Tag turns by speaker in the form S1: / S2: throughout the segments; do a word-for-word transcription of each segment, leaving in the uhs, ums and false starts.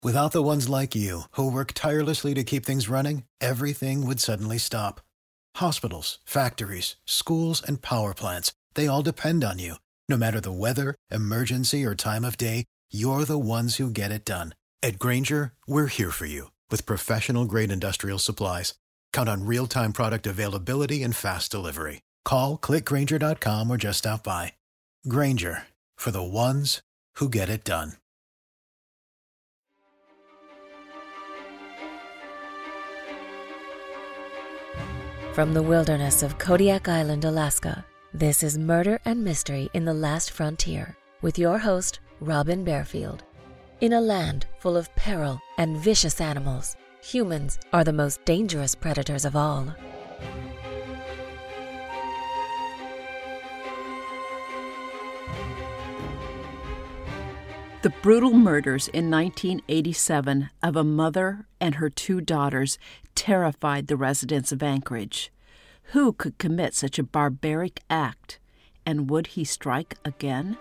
S1: Without the ones like you, who work tirelessly to keep things running, everything would suddenly stop. Hospitals, factories, schools, and power plants, they all depend on you. No matter the weather, emergency, or time of day, you're the ones who get it done. At Grainger, we're here for you with professional-grade industrial supplies. Count on real-time product availability and fast delivery. Call, click Grainger dot com, or just stop by. Grainger, for the ones who get it done.
S2: From the wilderness of Kodiak Island, Alaska, this is Murder and Mystery in the Last Frontier with your host, Robin Barefield. In a land full of peril and vicious animals, humans are the most dangerous predators of all.
S3: The brutal murders in nineteen eighty-seven of a mother and her two daughters terrified the residents of Anchorage. Who could commit such a barbaric act, and would he strike again?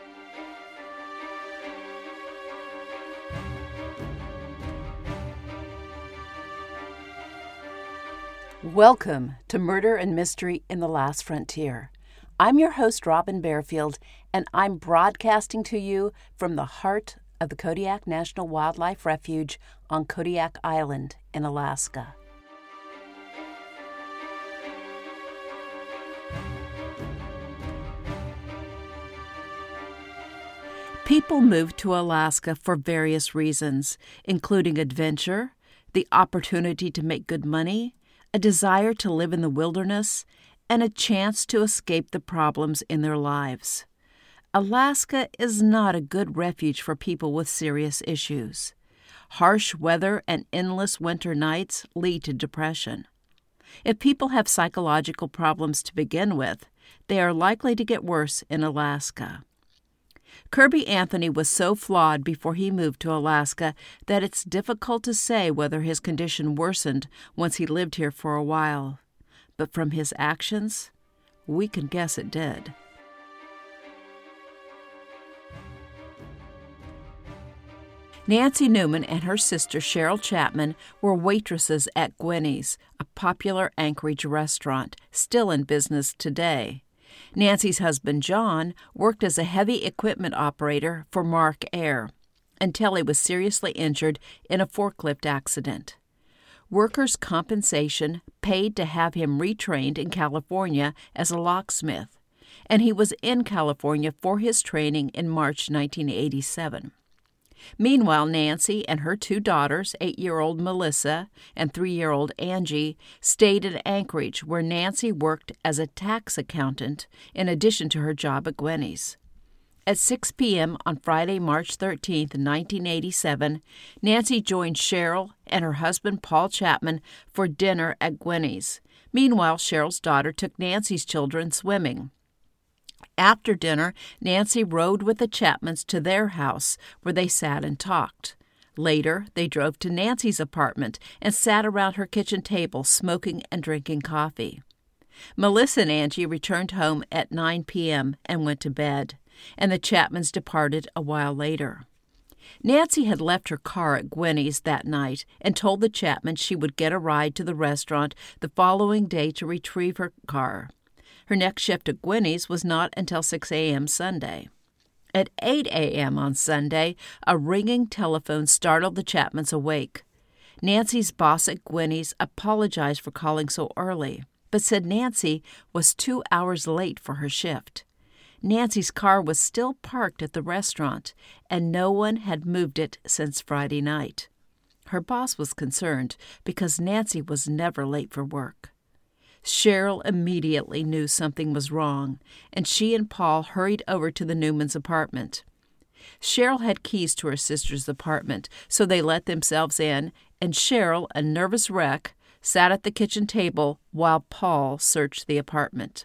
S3: Welcome to Murder and Mystery in the Last Frontier. I'm your host, Robin Barefield, and I'm broadcasting to you from the heart of the Kodiak National Wildlife Refuge on Kodiak Island in Alaska. People move to Alaska for various reasons, including adventure, the opportunity to make good money, a desire to live in the wilderness, and a chance to escape the problems in their lives. Alaska is not a good refuge for people with serious issues. Harsh weather and endless winter nights lead to depression. If people have psychological problems to begin with, they are likely to get worse in Alaska. Kirby Anthony was so flawed before he moved to Alaska that it's difficult to say whether his condition worsened once he lived here for a while. But from his actions, we can guess it did. Nancy Newman and her sister Cheryl Chapman were waitresses at Gwenny's, a popular Anchorage restaurant, still in business today. Nancy's husband John worked as a heavy equipment operator for Mark Air until he was seriously injured in a forklift accident. Workers' compensation paid to have him retrained in California as a locksmith, and he was in California for his training in March nineteen eighty-seven. Meanwhile, Nancy and her two daughters, eight-year-old Melissa and three-year-old Angie, stayed in Anchorage, where Nancy worked as a tax accountant in addition to her job at Gwenny's. At six p.m. on Friday, March thirteenth, nineteen eighty-seven, Nancy joined Cheryl and her husband Paul Chapman for dinner at Gwenny's. Meanwhile, Cheryl's daughter took Nancy's children swimming. After dinner, Nancy rode with the Chapmans to their house, where they sat and talked. Later, they drove to Nancy's apartment and sat around her kitchen table, smoking and drinking coffee. Melissa and Angie returned home at nine p.m. and went to bed, and the Chapmans departed a while later. Nancy had left her car at Gwenny's that night and told the Chapmans she would get a ride to the restaurant the following day to retrieve her car. Her next shift at Gwenny's was not until six a.m. Sunday. At eight a.m. on Sunday, a ringing telephone startled the Chapmans awake. Nancy's boss at Gwenny's apologized for calling so early, but said Nancy was two hours late for her shift. Nancy's car was still parked at the restaurant, and no one had moved it since Friday night. Her boss was concerned because Nancy was never late for work. Cheryl immediately knew something was wrong, and she and Paul hurried over to the Newmans' apartment. Cheryl had keys to her sister's apartment, so they let themselves in, and Cheryl, a nervous wreck, sat at the kitchen table while Paul searched the apartment.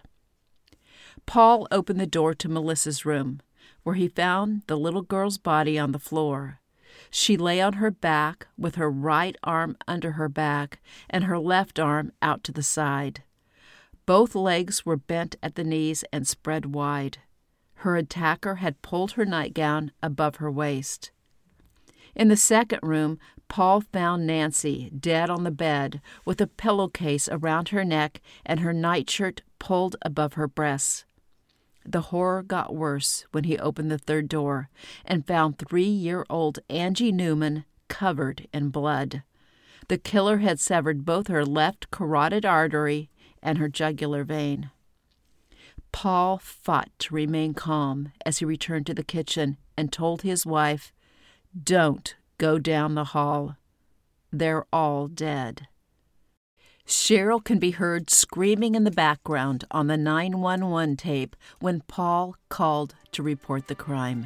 S3: Paul opened the door to Melissa's room, where he found the little girl's body on the floor. She lay on her back with her right arm under her back and her left arm out to the side. Both legs were bent at the knees and spread wide. Her attacker had pulled her nightgown above her waist. In the second room, Paul found Nancy dead on the bed with a pillowcase around her neck and her nightshirt pulled above her breasts. The horror got worse when he opened the third door and found three-year-old Angie Newman covered in blood. The killer had severed both her left carotid artery and her jugular vein. Paul fought to remain calm as he returned to the kitchen and told his wife, "Don't go down the hall. They're all dead." Cheryl can be heard screaming in the background on the nine one one tape when Paul called to report the crime.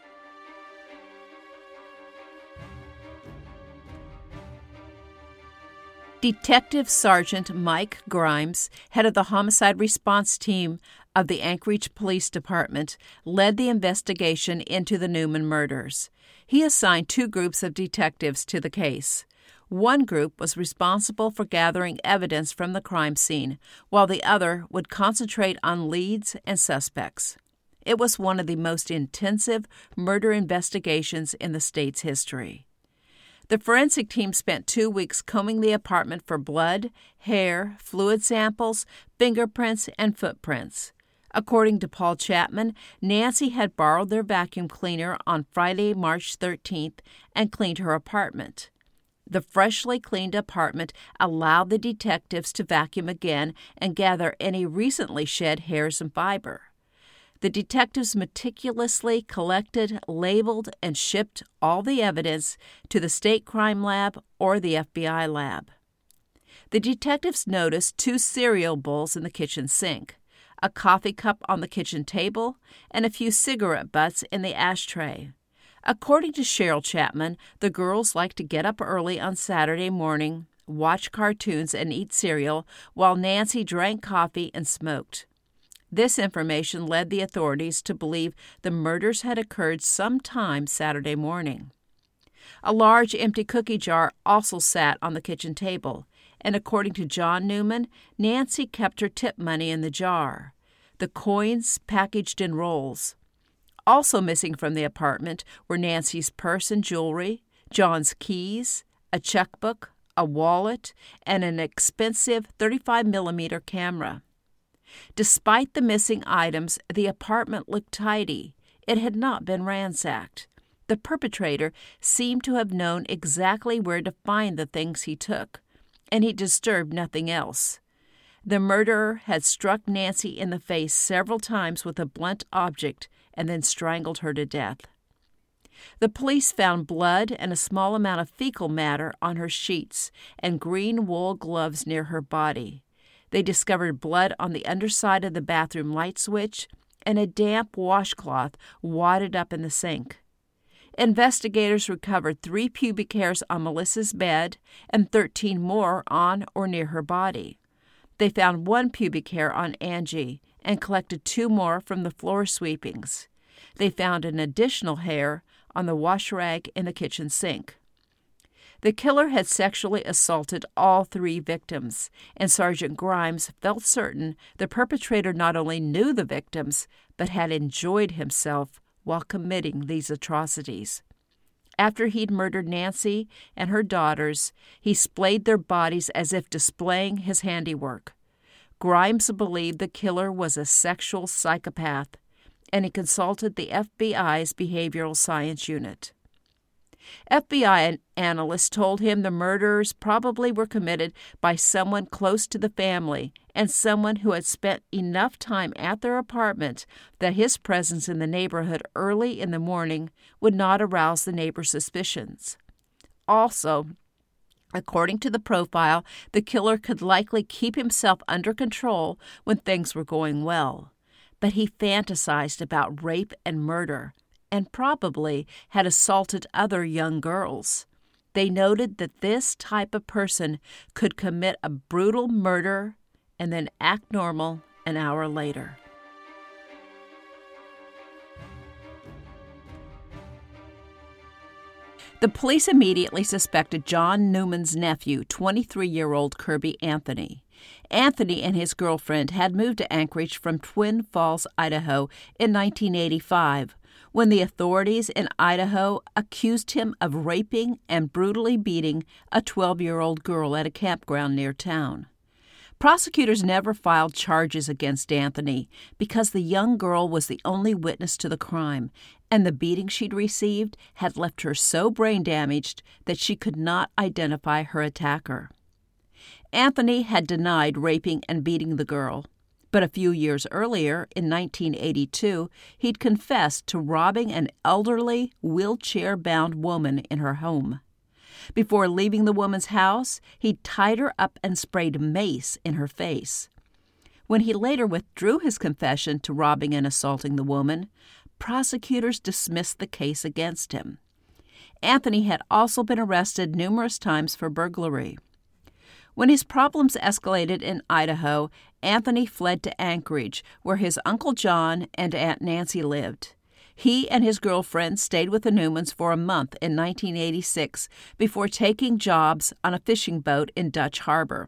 S3: Detective Sergeant Mike Grimes, head of the homicide response team of the Anchorage Police Department, led the investigation into the Newman murders. He assigned two groups of detectives to the case. One group was responsible for gathering evidence from the crime scene, while the other would concentrate on leads and suspects. It was one of the most intensive murder investigations in the state's history. The forensic team spent two weeks combing the apartment for blood, hair, fluid samples, fingerprints, and footprints. According to Paul Chapman, Nancy had borrowed their vacuum cleaner on Friday, March thirteenth, and cleaned her apartment. The freshly cleaned apartment allowed the detectives to vacuum again and gather any recently shed hairs and fiber. The detectives meticulously collected, labeled, and shipped all the evidence to the State Crime Lab or the F B I lab. The detectives noticed two cereal bowls in the kitchen sink, a coffee cup on the kitchen table, and a few cigarette butts in the ashtray. According to Cheryl Chapman, the girls liked to get up early on Saturday morning, watch cartoons, and eat cereal, while Nancy drank coffee and smoked. This information led the authorities to believe the murders had occurred sometime Saturday morning. A large empty cookie jar also sat on the kitchen table, and according to John Newman, Nancy kept her tip money in the jar, the coins packaged in rolls. Also missing from the apartment were Nancy's purse and jewelry, John's keys, a checkbook, a wallet, and an expensive thirty-five millimeter camera. Despite the missing items, the apartment looked tidy. It had not been ransacked. The perpetrator seemed to have known exactly where to find the things he took, and he disturbed nothing else. The murderer had struck Nancy in the face several times with a blunt object and then strangled her to death. The police found blood and a small amount of fecal matter on her sheets and green wool gloves near her body. They discovered blood on the underside of the bathroom light switch and a damp washcloth wadded up in the sink. Investigators recovered three pubic hairs on Melissa's bed and thirteen more on or near her body. They found one pubic hair on Angie and collected two more from the floor sweepings. They found an additional hair on the wash rag in the kitchen sink. The killer had sexually assaulted all three victims, and Sergeant Grimes felt certain the perpetrator not only knew the victims, but had enjoyed himself while committing these atrocities. After he'd murdered Nancy and her daughters, he splayed their bodies as if displaying his handiwork. Grimes believed the killer was a sexual psychopath, and he consulted the F B I's Behavioral Science Unit. F B I analysts told him the murders probably were committed by someone close to the family and someone who had spent enough time at their apartment that his presence in the neighborhood early in the morning would not arouse the neighbors' suspicions. Also, according to the profile, the killer could likely keep himself under control when things were going well, but he fantasized about rape and murder, and probably had assaulted other young girls. They noted that this type of person could commit a brutal murder and then act normal an hour later. The police immediately suspected John Newman's nephew, twenty-three-year-old Kirby Anthony. Anthony and his girlfriend had moved to Anchorage from Twin Falls, Idaho in nineteen eighty-five, when the authorities in Idaho accused him of raping and brutally beating a twelve-year-old girl at a campground near town. Prosecutors never filed charges against Anthony because the young girl was the only witness to the crime, and the beating she'd received had left her so brain damaged that she could not identify her attacker. Anthony had denied raping and beating the girl, but a few years earlier, in nineteen eighty-two, he'd confessed to robbing an elderly, wheelchair-bound woman in her home. Before leaving the woman's house, he tied her up and sprayed mace in her face. When he later withdrew his confession to robbing and assaulting the woman, prosecutors dismissed the case against him. Anthony had also been arrested numerous times for burglary. When his problems escalated in Idaho, Anthony fled to Anchorage, where his Uncle John and Aunt Nancy lived. He and his girlfriend stayed with the Newmans for a month in nineteen eighty-six before taking jobs on a fishing boat in Dutch Harbor.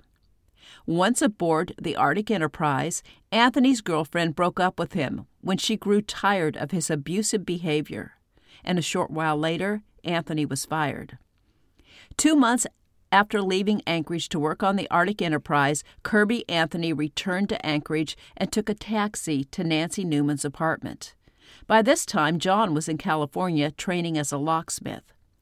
S3: Once aboard the Arctic Enterprise, Anthony's girlfriend broke up with him when she grew tired of his abusive behavior, and a short while later, Anthony was fired. Two months after leaving Anchorage to work on the Arctic Enterprise, Kirby Anthony returned to Anchorage and took a taxi to Nancy Newman's apartment. By this time, John was in California training as a locksmith.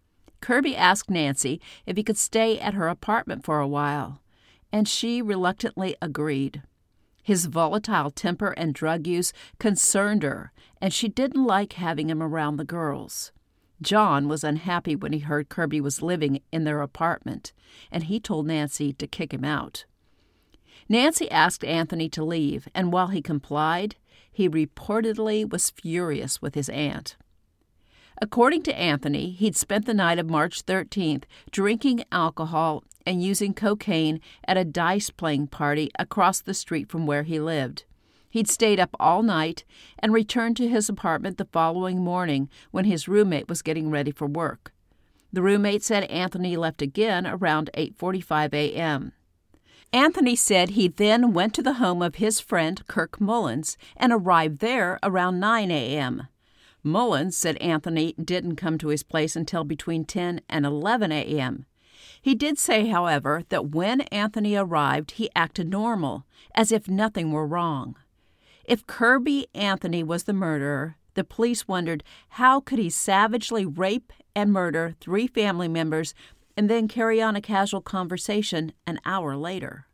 S3: Kirby asked Nancy if he could stay at her apartment for a while, and she reluctantly agreed. His volatile temper and drug use concerned her, and she didn't like having him around the girls. John was unhappy when he heard Kirby was living in their apartment, and he told Nancy to kick him out. Nancy asked Anthony to leave, and while he complied, he reportedly was furious with his aunt. According to Anthony, he'd spent the night of March thirteenth drinking alcohol and using cocaine at a dice-playing party across the street from where he lived. He'd stayed up all night and returned to his apartment the following morning when his roommate was getting ready for work. The roommate said Anthony left again around eight forty-five a.m. Anthony said he then went to the home of his friend Kirk Mullins and arrived there around nine a.m. Mullins said Anthony didn't come to his place until between ten and eleven a.m. He did say, however, that when Anthony arrived, he acted normal, as if nothing were wrong. If Kirby Anthony was the murderer, the police wondered how could he savagely rape and murder three family members and then carry on a casual conversation an hour later.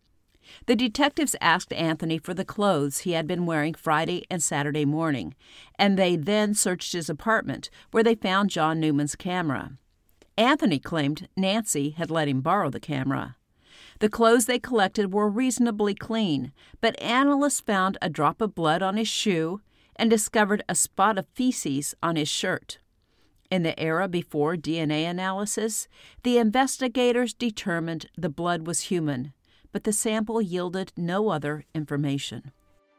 S3: The detectives asked Anthony for the clothes he had been wearing Friday and Saturday morning, and they then searched his apartment, where they found John Newman's camera. Anthony claimed Nancy had let him borrow the camera. The clothes they collected were reasonably clean, but analysts found a drop of blood on his shoe and discovered a spot of feces on his shirt. In the era before D N A analysis, the investigators determined the blood was human, but the sample yielded no other information.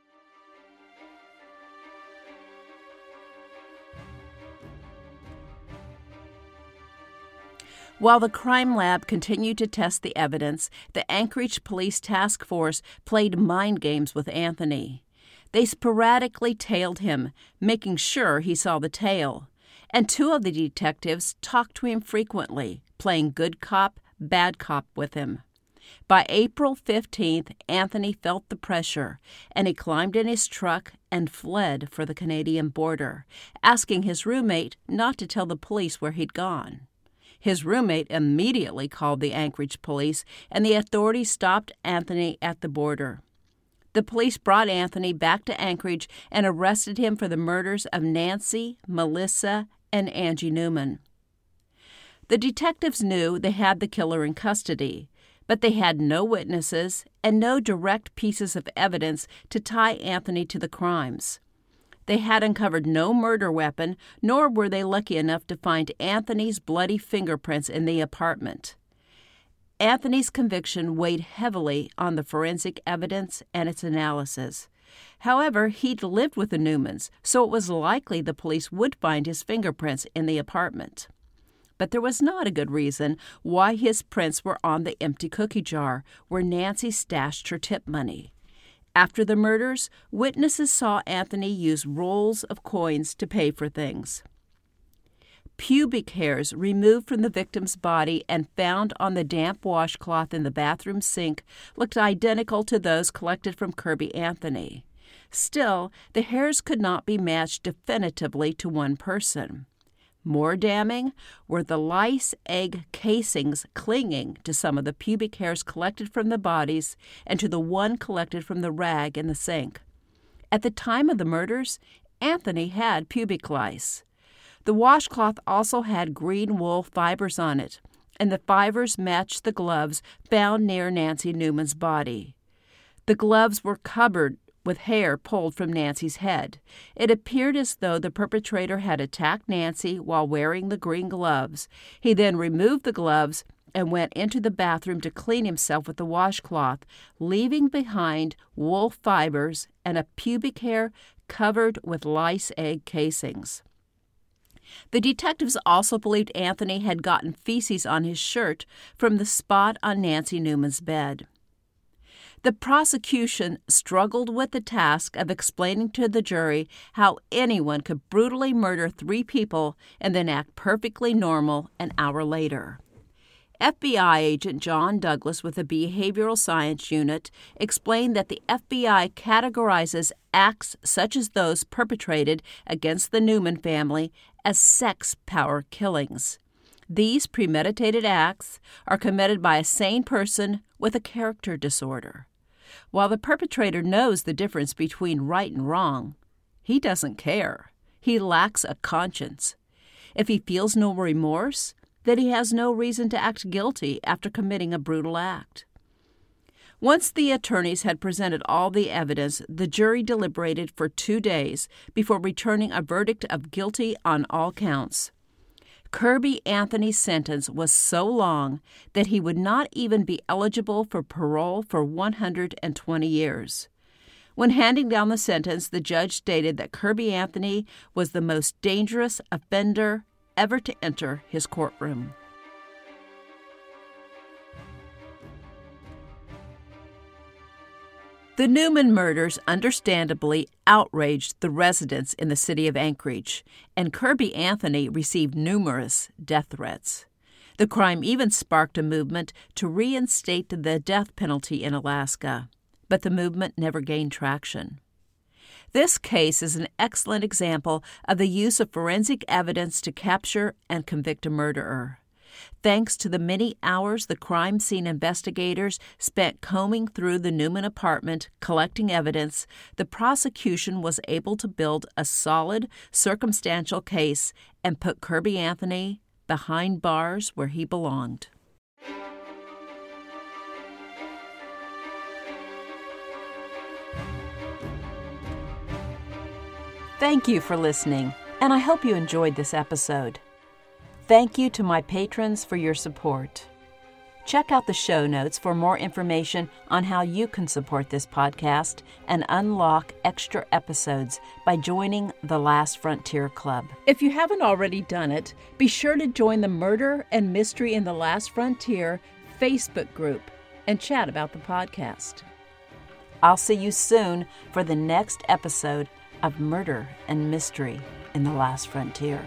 S3: While the crime lab continued to test the evidence, the Anchorage Police Task Force played mind games with Anthony. They sporadically tailed him, making sure he saw the tail. And two of the detectives talked to him frequently, playing good cop, bad cop with him. By April fifteenth, Anthony felt the pressure, and he climbed in his truck and fled for the Canadian border, asking his roommate not to tell the police where he'd gone. His roommate immediately called the Anchorage police, and the authorities stopped Anthony at the border. The police brought Anthony back to Anchorage and arrested him for the murders of Nancy, Melissa, and Angie Newman. The detectives knew they had the killer in custody, but they had no witnesses and no direct pieces of evidence to tie Anthony to the crimes. They had uncovered no murder weapon, nor were they lucky enough to find Anthony's bloody fingerprints in the apartment. Anthony's conviction weighed heavily on the forensic evidence and its analysis. However, he'd lived with the Newmans, so it was likely the police would find his fingerprints in the apartment. But there was not a good reason why his prints were on the empty cookie jar where Nancy stashed her tip money. After the murders, witnesses saw Anthony use rolls of coins to pay for things. Pubic hairs removed from the victim's body and found on the damp washcloth in the bathroom sink looked identical to those collected from Kirby Anthony. Still, the hairs could not be matched definitively to one person. More damning were the lice egg casings clinging to some of the pubic hairs collected from the bodies and to the one collected from the rag in the sink. At the time of the murders, Anthony had pubic lice. The washcloth also had green wool fibers on it, and the fibers matched the gloves found near Nancy Newman's body. The gloves were covered with hair pulled from Nancy's head. It appeared as though the perpetrator had attacked Nancy while wearing the green gloves. He then removed the gloves and went into the bathroom to clean himself with the washcloth, leaving behind wool fibers and a pubic hair covered with lice egg casings. The detectives also believed Anthony had gotten feces on his shirt from the spot on Nancy Newman's bed. The prosecution struggled with the task of explaining to the jury how anyone could brutally murder three people and then act perfectly normal an hour later. F B I agent John Douglas with the Behavioral Science Unit explained that the F B I categorizes acts such as those perpetrated against the Newman family as sex power killings. These premeditated acts are committed by a sane person with a character disorder. While the perpetrator knows the difference between right and wrong, he doesn't care. He lacks a conscience. If he feels no remorse, then he has no reason to act guilty after committing a brutal act. Once the attorneys had presented all the evidence, the jury deliberated for two days before returning a verdict of guilty on all counts. Kirby Anthony's sentence was so long that he would not even be eligible for parole for one hundred twenty years. When handing down the sentence, the judge stated that Kirby Anthony was the most dangerous offender ever to enter his courtroom. The Newman murders understandably outraged the residents in the city of Anchorage, and Kirby Anthony received numerous death threats. The crime even sparked a movement to reinstate the death penalty in Alaska, but the movement never gained traction. This case is an excellent example of the use of forensic evidence to capture and convict a murderer. Thanks to the many hours the crime scene investigators spent combing through the Newman apartment collecting evidence, the prosecution was able to build a solid, circumstantial case and put Kirby Anthony behind bars where he belonged. Thank you for listening, and I hope you enjoyed this episode. Thank you to my patrons for your support. Check out the show notes for more information on how you can support this podcast and unlock extra episodes by joining the Last Frontier Club. If you haven't already done it, be sure to join the Murder and Mystery in the Last Frontier Facebook group and chat about the podcast. I'll see you soon for the next episode of Murder and Mystery in the Last Frontier.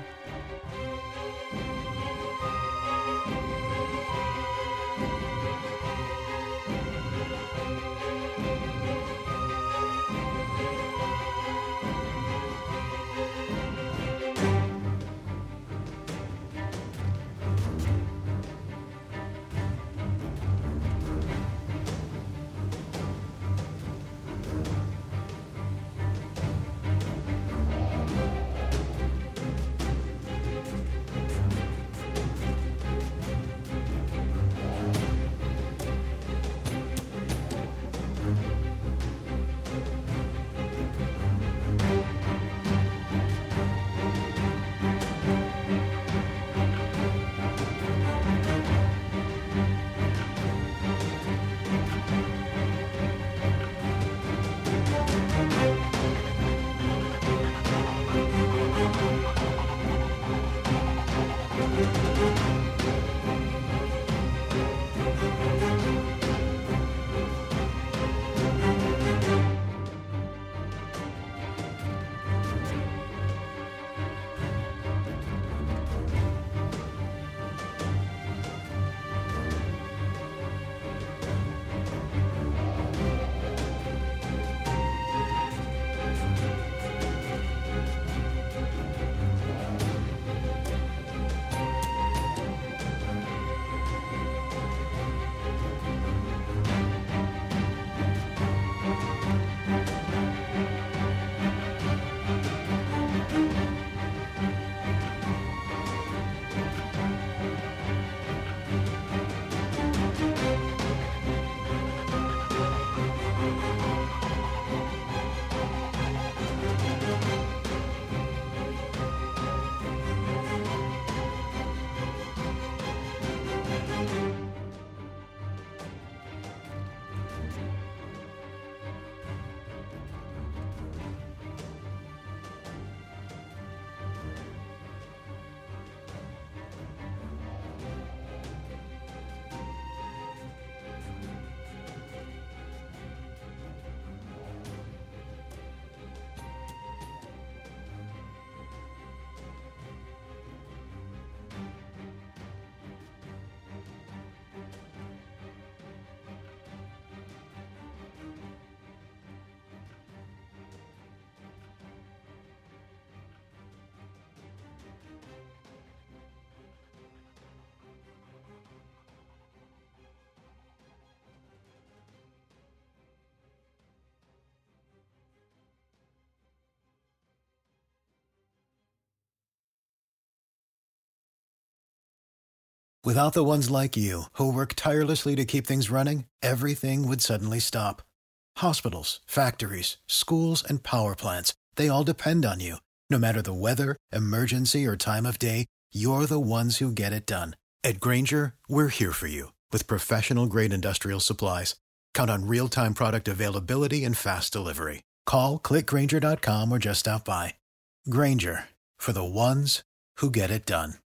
S1: Without the ones like you, who work tirelessly to keep things running, everything would suddenly stop. Hospitals, factories, schools, and power plants, they all depend on you. No matter the weather, emergency, or time of day, you're the ones who get it done. At Grainger, we're here for you with professional-grade industrial supplies. Count on real-time product availability and fast delivery. Call, click Grainger dot com, or just stop by. Grainger, for the ones who get it done.